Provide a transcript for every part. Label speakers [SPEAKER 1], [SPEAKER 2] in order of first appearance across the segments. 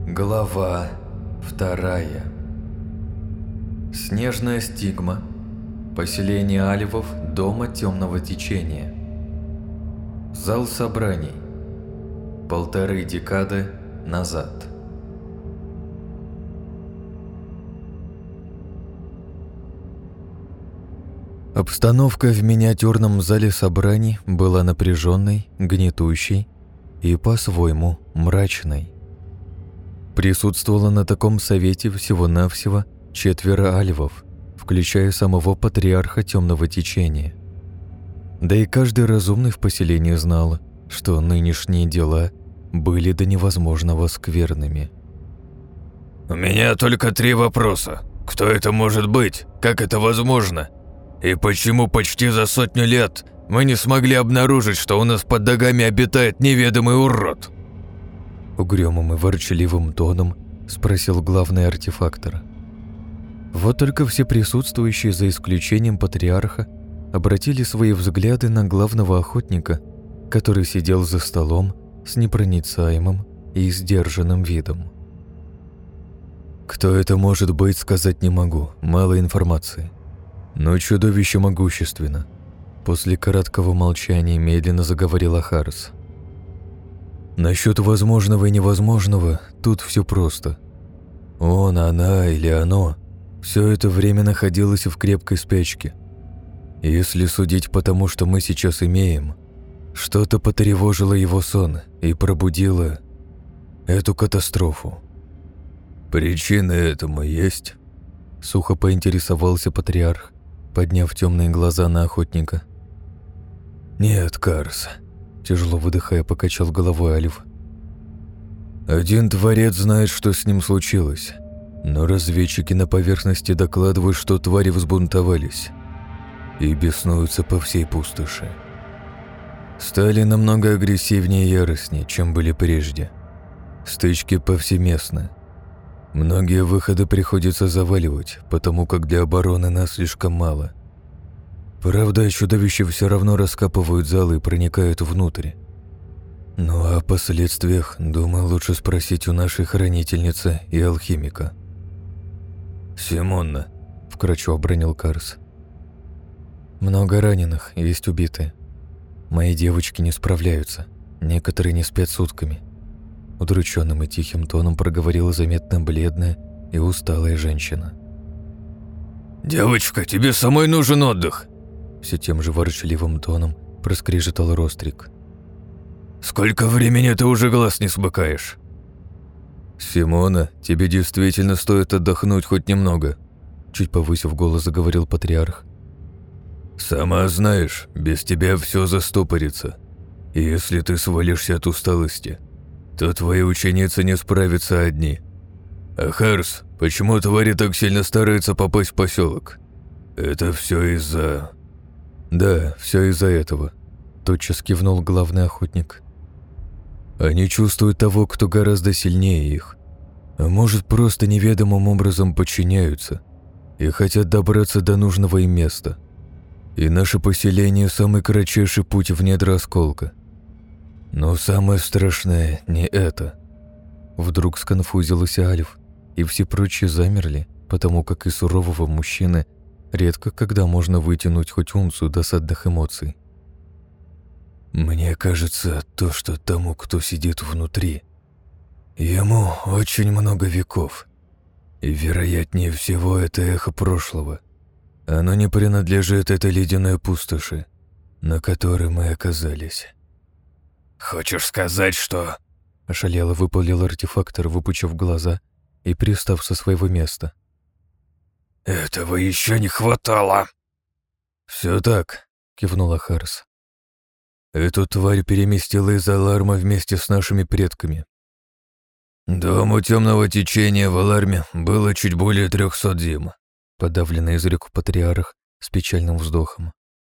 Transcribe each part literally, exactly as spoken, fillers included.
[SPEAKER 1] Глава вторая. Снежная стигма. Поселение Альвов дома темного течения. Зал собраний. Полторы декады назад. Обстановка в миниатюрном зале собраний была напряженной, гнетущей и по-своему мрачной. Присутствовало на таком совете всего-навсего четверо альвов, включая самого патриарха темного течения. Да и каждый разумный в поселении знал, что нынешние дела были до невозможного скверными.
[SPEAKER 2] «У меня только три вопроса. Кто это может быть? Как это возможно? И почему почти за сотню лет мы не смогли обнаружить, что у нас под ногами обитает неведомый урод?»
[SPEAKER 1] Угрюмым и ворчаливым тоном спросил главный артефактор. Вот только все присутствующие, за исключением патриарха, обратили свои взгляды на главного охотника, который сидел за столом с непроницаемым и сдержанным видом. Кто это может быть, сказать не могу, мало информации. Но чудовище могущественно. После краткого молчания медленно заговорил Ахарс. Насчет возможного и невозможного тут все просто. Он, она или оно все это время находилось в крепкой спячке. Если судить по тому, что мы сейчас имеем, что-то потревожило его сон и пробудило эту катастрофу. «Причины этому есть?» — сухо поинтересовался патриарх, подняв темные глаза на охотника. «Нет, Карс», — тяжело выдыхая, покачал головой Альв. «Один творец знает, что с ним случилось, но разведчики на поверхности докладывают, что твари взбунтовались и беснуются по всей пустоши. Стали намного агрессивнее и яростнее, чем были прежде. Стычки повсеместны. Многие выходы приходится заваливать, потому как для обороны нас слишком мало. Правда, чудовища все равно раскапывают залы и проникают внутрь. Ну а о последствиях, думаю, лучше спросить у нашей хранительницы и алхимика». «Симонна», — вкратчиво обронил Карс. «Много раненых, есть убитые. Мои девочки не справляются, некоторые не спят сутками». Удрученным и тихим тоном проговорила заметно бледная и усталая женщина.
[SPEAKER 2] «Девочка, тебе самой нужен отдых!»
[SPEAKER 1] Все тем же ворчаливым тоном проскрежетал Рострик.
[SPEAKER 2] «Сколько времени ты уже глаз не смыкаешь?»
[SPEAKER 1] «Симона, тебе действительно стоит отдохнуть хоть немного», чуть повысив голос, заговорил патриарх.
[SPEAKER 2] «Сама знаешь, без тебя все застопорится. И если ты свалишься от усталости, то твои ученицы не справятся одни. Ахарс, почему твари так сильно стараются попасть в поселок? Это все из-за...»
[SPEAKER 1] «Да, все из-за этого», — тотчас кивнул главный охотник. «Они чувствуют того, кто гораздо сильнее их, а может, просто неведомым образом подчиняются и хотят добраться до нужного им места. И наше поселение — самый кратчайший путь в недра осколка. Но самое страшное не это». Вдруг сконфузился Альф, и все прочие замерли, потому как из сурового мужчины редко когда можно вытянуть хоть унцию досадных эмоций. «Мне кажется, то, что тому, кто сидит внутри, ему очень много веков, и вероятнее всего это эхо прошлого. Оно не принадлежит этой ледяной пустоши, на которой мы оказались».
[SPEAKER 2] «Хочешь сказать, что...»
[SPEAKER 1] Ошалело выпалил артефактор, выпучив глаза и пристав со своего места.
[SPEAKER 2] «Этого еще не хватало!»
[SPEAKER 1] «Все так», — кивнула Харс. «Эту тварь переместила из Аларма вместе с нашими предками.
[SPEAKER 2] Дому темного течения в Аларме было чуть более трехсот зим»,
[SPEAKER 1] — подавленно изрек патриарх с печальным вздохом.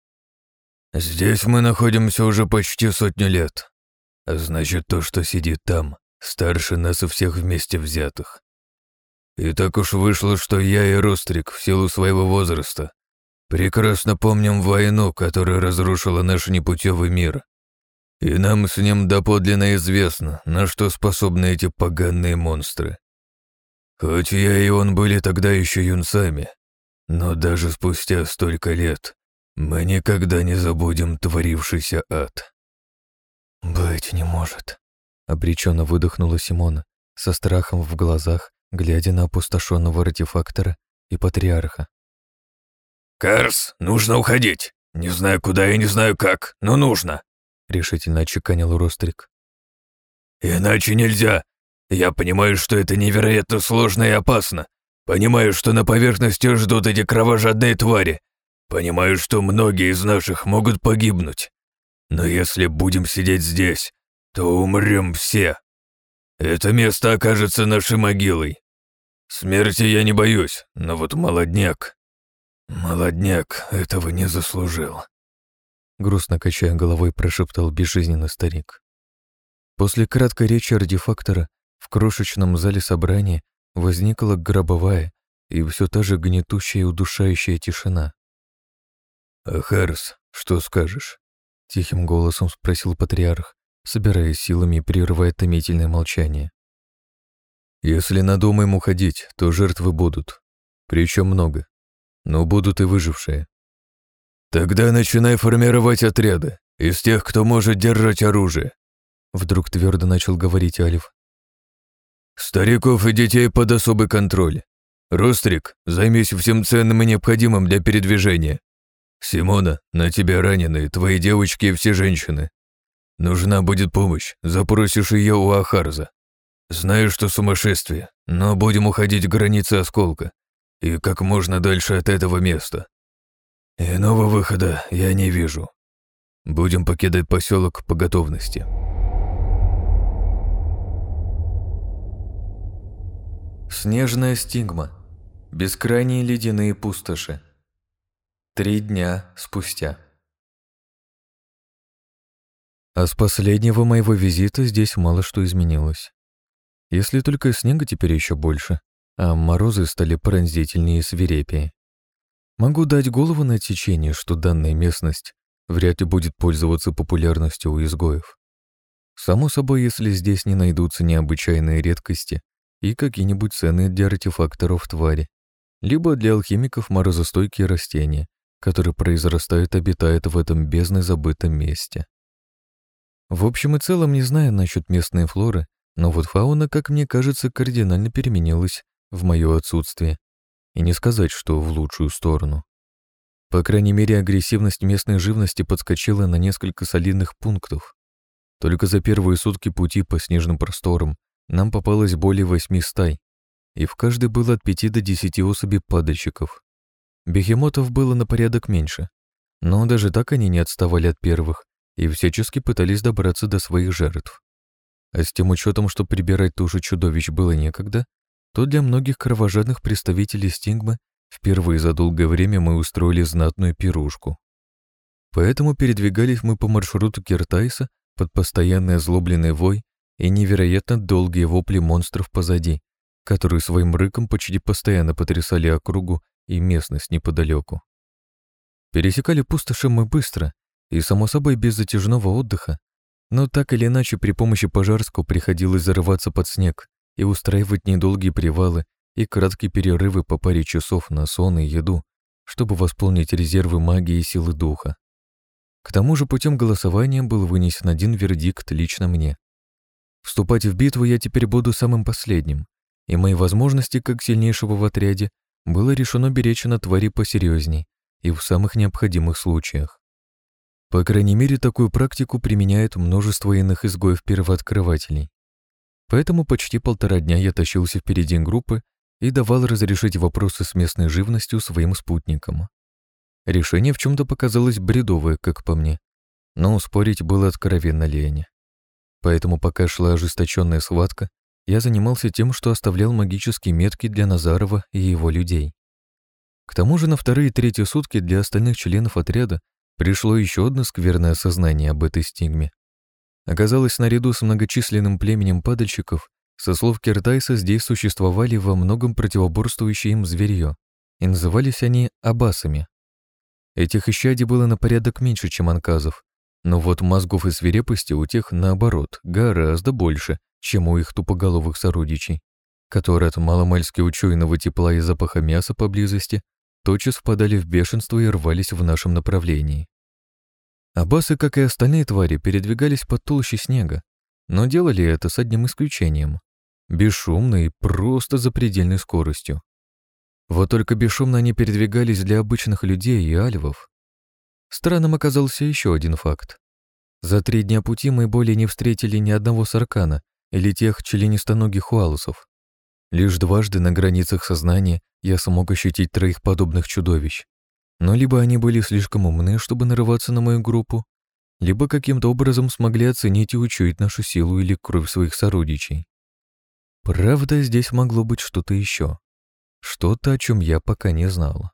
[SPEAKER 2] «Здесь мы находимся уже почти сотню лет. А значит, то, что сидит там, старше нас и всех вместе взятых. И так уж вышло, что я и Рострик в силу своего возраста прекрасно помним войну, которая разрушила наш непутевый мир И нам с ним доподлинно известно, на что способны эти поганые монстры. Хоть я и он были тогда еще юнцами, но даже спустя столько лет мы никогда не забудем творившийся ад».
[SPEAKER 1] «Быть не может», — обреченно выдохнула Симона, со страхом в глазах, глядя на опустошенного артефактора и патриарха.
[SPEAKER 2] «Карс, нужно уходить. Не знаю куда и не знаю как, но нужно», — решительно отчеканил Рострик. «Иначе нельзя. Я понимаю, что это невероятно сложно и опасно. Понимаю, что на поверхности ждут эти кровожадные твари. Понимаю, что многие из наших могут погибнуть. Но если будем сидеть здесь, то умрем все. Это место окажется нашей могилой. Смерти я не боюсь, но вот молодняк... Молодняк этого не заслужил», — грустно качая головой, прошептал безжизненный старик.
[SPEAKER 1] После краткой речи артефактора в крошечном зале собрания возникла гробовая и все та же гнетущая и удушающая тишина.
[SPEAKER 2] «Ахарс, что скажешь?»
[SPEAKER 1] — тихим голосом спросил патриарх, собираясь силами и прерывая томительное молчание.
[SPEAKER 2] «Если надумаем уходить, то жертвы будут, причем много, но будут и выжившие. Тогда начинай формировать отряды из тех, кто может держать оружие», — вдруг твердо начал говорить Алиф. «Стариков и детей под особый контроль. Рострик, займись всем ценным и необходимым для передвижения. Симона, на тебя раненые, твои девочки и все женщины. Нужна будет помощь, запросишь ее у Ахарза. Знаю, что сумасшествие, но будем уходить к границе осколка и как можно дальше от этого места. Иного выхода я не вижу. Будем покидать поселок по готовности».
[SPEAKER 1] Снежная стигма. Бескрайние ледяные пустоши. Три дня спустя. А с последнего моего визита здесь мало что изменилось. Если только снега теперь еще больше, а морозы стали пронзительнее и свирепее. Могу дать голову на отсечение, что данная местность вряд ли будет пользоваться популярностью у изгоев. Само собой, если здесь не найдутся необычайные редкости и какие-нибудь ценные для артефакторов твари, либо для алхимиков морозостойкие растения, которые произрастают и обитают в этом бездной забытом месте. В общем и целом не знаю насчет местной флоры, но вот фауна, как мне кажется, кардинально переменилась в мое отсутствие. И не сказать, что в лучшую сторону. По крайней мере, агрессивность местной живности подскочила на несколько солидных пунктов. Только за первые сутки пути по снежным просторам нам попалось более восьми стай, и в каждой было от пяти до десяти особей падальщиков. Бегемотов было на порядок меньше, но даже так они не отставали от первых и всячески пытались добраться до своих жертв. А с тем учетом, что прибирать туши чудовищ было некогда, то для многих кровожадных представителей стигмы впервые за долгое время мы устроили знатную пирушку. Поэтому передвигались мы по маршруту Киртайса под постоянный озлобленный вой и невероятно долгие вопли монстров позади, которые своим рыком почти постоянно потрясали округу и местность неподалеку. Пересекали пустоши мы быстро и, само собой, без затяжного отдыха, но так или иначе при помощи Пожарского приходилось зарываться под снег и устраивать недолгие привалы и краткие перерывы по паре часов на сон и еду, чтобы восполнить резервы магии и силы духа. К тому же путем голосования был вынесен один вердикт лично мне. Вступать в битву я теперь буду самым последним, и мои возможности как сильнейшего в отряде было решено беречь на твари посерьезней и в самых необходимых случаях. По крайней мере, такую практику применяют множество иных изгоев-первооткрывателей. Поэтому почти полтора дня я тащился впереди группы и давал разрешить вопросы с местной живностью своим спутникам. Решение в чем-то показалось бредовое, как по мне, но спорить было откровенно лень. Поэтому пока шла ожесточенная схватка, я занимался тем, что оставлял магические метки для Назарова и его людей. К тому же на вторые и третьи сутки для остальных членов отряда пришло еще одно скверное осознание об этой стигме. Оказалось, наряду с многочисленным племенем падальщиков, со слов Киртайса здесь существовали во многом противоборствующие им зверье, и назывались они абасами. Этих исчадий было на порядок меньше, чем анказов, Но вот мозгов и свирепости у тех, наоборот, гораздо больше, чем у их тупоголовых сородичей, которые от маломальски учуянного тепла и запаха мяса поблизости тотчас впадали в бешенство и рвались в нашем направлении. Аббасы, как и остальные твари, передвигались под толщей снега, но делали это с одним исключением — бесшумно и просто запредельной скоростью. Вот только бесшумно они передвигались для обычных людей и альвов. Странным оказался еще один факт. За три дня пути мы более не встретили ни одного саркана или тех членистоногих уалусов. Лишь дважды на границах сознания я смог ощутить троих подобных чудовищ. Но либо они были слишком умны, чтобы нарываться на мою группу, либо каким-то образом смогли оценить и учуять нашу силу или кровь своих сородичей. Правда, здесь могло быть что-то еще. Что-то, о чем я пока не знал.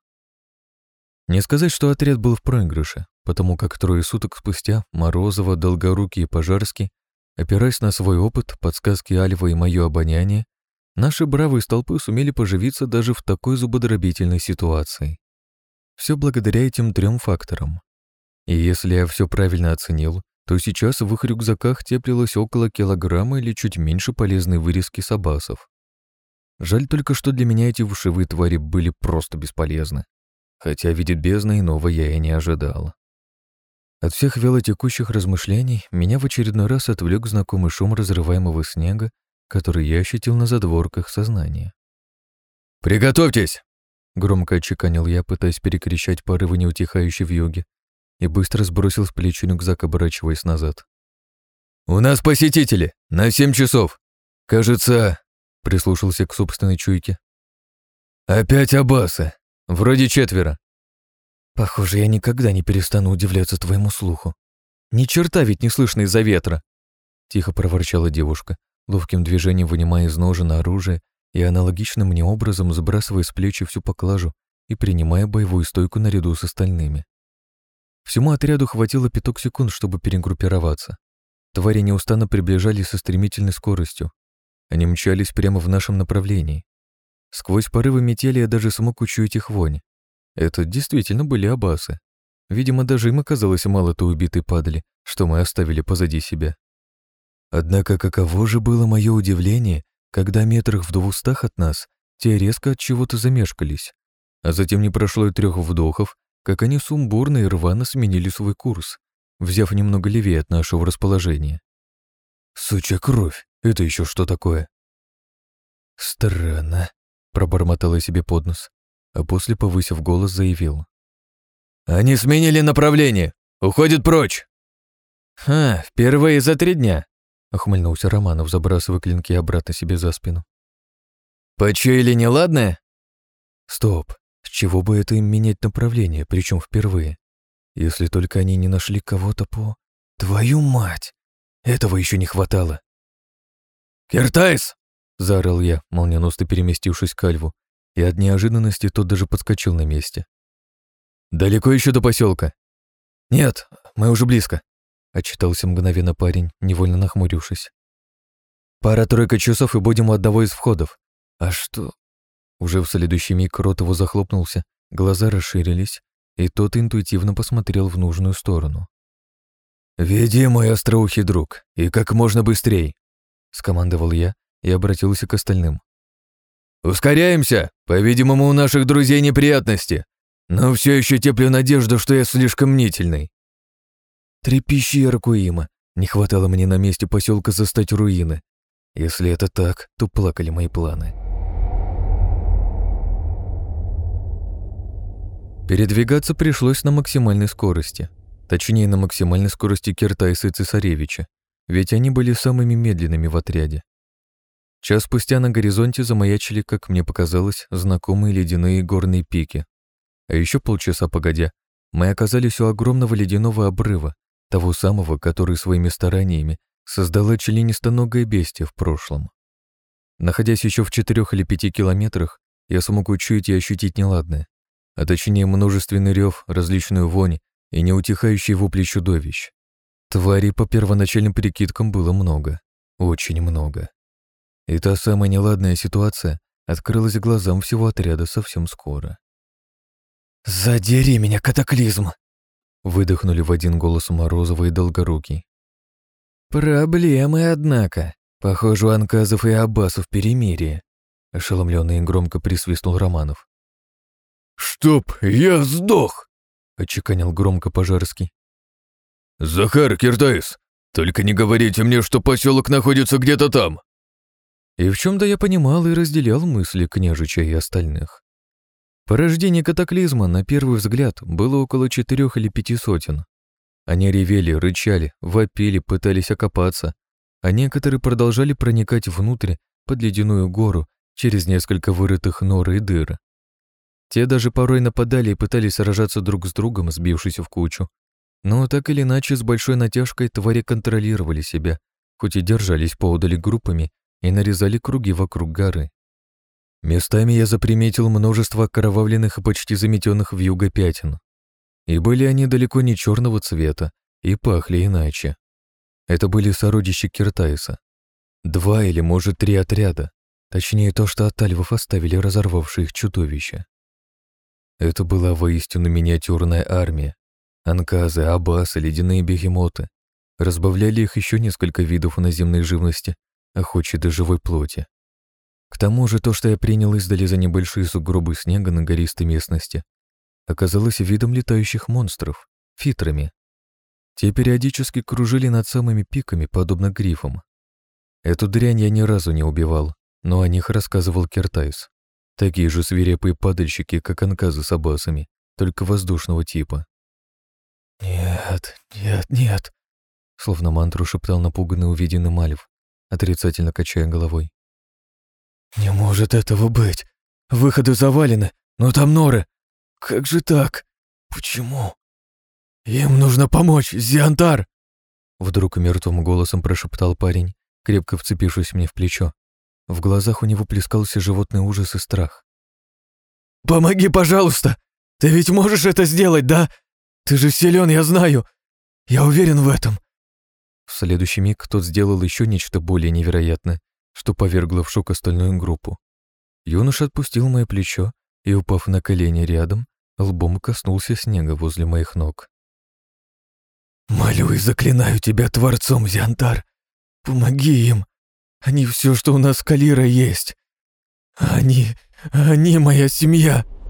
[SPEAKER 1] Не сказать, что отряд был в проигрыше, потому как трое суток спустя Морозова, Долгорукий и Пожарский, опираясь на свой опыт, подсказки Альва и мое обоняние, наши бравые столпы сумели поживиться даже в такой зубодробительной ситуации. Все благодаря этим трем факторам. И если я все правильно оценил, то сейчас в их рюкзаках теплилось около килограмма или чуть меньше полезной вырезки сабасов. Жаль только, что для меня эти вшивые твари были просто бесполезны. Хотя видеть бездны иного я и не ожидал. От всех вялотекущих размышлений меня в очередной раз отвлек знакомый шум разрываемого снега, который я ощутил на задворках сознания.
[SPEAKER 2] «Приготовьтесь!»
[SPEAKER 1] — громко отчеканил я, пытаясь перекричать порывы неутихающей вьюги, и быстро сбросил с плеч рюкзак, оборачиваясь назад.
[SPEAKER 2] «У нас посетители! На семь часов! Кажется...» — прислушался к собственной чуйке. «Опять аббасы! Вроде четверо!»
[SPEAKER 1] «Похоже, я никогда не перестану удивляться твоему слуху. Ни черта ведь не слышно из-за ветра!» Тихо проворчала девушка, ловким движением вынимая из ножен оружие и аналогичным мне образом сбрасывая с плечи всю поклажу и принимая боевую стойку наряду с остальными. Всему отряду хватило пяток секунд, чтобы перегруппироваться. Твари неустанно приближались со стремительной скоростью. Они мчались прямо в нашем направлении. Сквозь порывы метели я даже смог учуять их вонь. Это действительно были аббасы. Видимо, даже им оказалось мало той убитой падали, что мы оставили позади себя. Однако каково же было мое удивление, когда метрах в двухстах от нас те резко от чего-то замешкались, а затем не прошло и трех вдохов, как они сумбурно и рвано сменили свой курс, взяв немного левее от нашего расположения. «Сучья кровь! Это еще что такое?» «Странно», — пробормотал я себе под нос, а после, повысив голос, заявил.
[SPEAKER 2] «Они сменили направление! Уходят прочь!»
[SPEAKER 1] «Ха, впервые за три дня!» — ухмыльнулся Романов, забрасывая клинки обратно себе за спину.
[SPEAKER 2] «Почуяли неладное?»
[SPEAKER 1] «Стоп! С чего бы это им менять направление, причем впервые? Если только они не нашли кого-то по... Твою мать! Этого еще не хватало!»
[SPEAKER 2] «Киртайс!»
[SPEAKER 1] — заорал я, молниеносно переместившись к Альву, и от неожиданности тот даже подскочил на месте.
[SPEAKER 2] «Далеко еще до поселка?»
[SPEAKER 1] «Нет, мы уже близко», — отчитался мгновенно парень, невольно нахмурившись. «Пара-тройка часов и будем у одного из входов. А что...» Уже в следующий миг рот его захлопнулся, глаза расширились, и тот интуитивно посмотрел в нужную сторону.
[SPEAKER 2] «Веди, мой остроухий друг, и как можно быстрей», — скомандовал я и обратился к остальным. «Ускоряемся! По-видимому, у наших друзей неприятности, но все еще теплю надежду, что я слишком мнительный».
[SPEAKER 1] Трепещи, Ракуима, не хватало мне на месте поселка застать руины. Если это так, то плакали мои планы. Передвигаться пришлось на максимальной скорости. Точнее, на максимальной скорости Киртайса и Цесаревича, ведь они были самыми медленными в отряде. Час спустя на горизонте замаячили, как мне показалось, знакомые ледяные горные пики. А еще полчаса погодя, мы оказались у огромного ледяного обрыва, того самого, который своими стараниями создала членистоногое бестия в прошлом. Находясь еще в четырех или пяти километрах, я смог учуять и ощутить неладное, а точнее множественный рев, различную вонь и неутихающие вопли чудовищ. Тварей по первоначальным прикидкам было много, очень много. И та самая неладная ситуация открылась глазам всего отряда совсем скоро. «Задери меня, катаклизм!» Выдохнули в один голос Морозова и Долгорукий. «Проблемы, однако. Похоже, у Анказов и Аббасов перемирие», — ошеломленный и громко присвистнул Романов.
[SPEAKER 2] «Чтоб я сдох!»
[SPEAKER 1] — отчеканил громко Пожарский.
[SPEAKER 2] «Захар, Киртайс, только не говорите мне, что поселок находится где-то там!»
[SPEAKER 1] И в чем-то я понимал и разделял мысли княжича и остальных. Порождение катаклизма, на первый взгляд, было около четырех или пяти сотен. Они ревели, рычали, вопили, пытались окопаться, а некоторые продолжали проникать внутрь под ледяную гору через несколько вырытых нор и дыр. Те даже порой нападали и пытались сражаться друг с другом, сбившись в кучу. Но так или иначе, с большой натяжкой твари контролировали себя, хоть и держались поодаль группами и нарезали круги вокруг горы. Местами я заприметил множество окровавленных и почти заметенных вьюгой пятен. И были они далеко не черного цвета, и пахли иначе. Это были сородичи Киртайса. Два или, может, три отряда. Точнее, то, что от альвов оставили разорвавшие их чудовища. Это была воистину миниатюрная армия. Анказы, абасы, ледяные бегемоты. Разбавляли их еще несколько видов наземной живности, охочей до живой плоти. К тому же то, что я принял издали за небольшие сугробы снега на гористой местности, оказалось видом летающих монстров, фитрами. Те периодически кружили над самыми пиками, подобно грифам. Эту дрянь я ни разу не убивал, но о них рассказывал Киртайс. Такие же свирепые падальщики, как анказы с абасами, только воздушного типа. «Нет, нет, нет», — словно мантру шептал напуганный увиденный Мальв, отрицательно качая головой. «Не может этого быть! Выходы завалены, но там норы! Как же так? Почему? Им нужно помочь, Зиантар!» Вдруг мертвым голосом прошептал парень, крепко вцепившись мне в плечо. В глазах у него плескался животный ужас и страх. «Помоги, пожалуйста! Ты ведь можешь это сделать, да? Ты же силен, я знаю! Я уверен в этом!» В следующий миг тот сделал еще нечто более невероятное, что повергло в шок остальную группу. Юноша отпустил мое плечо и, упав на колени рядом, лбом коснулся снега возле моих ног. «Молю и заклинаю тебя Творцом, Зиантар! Помоги им! Они все, что у нас с Калирой есть! Они... они моя семья!»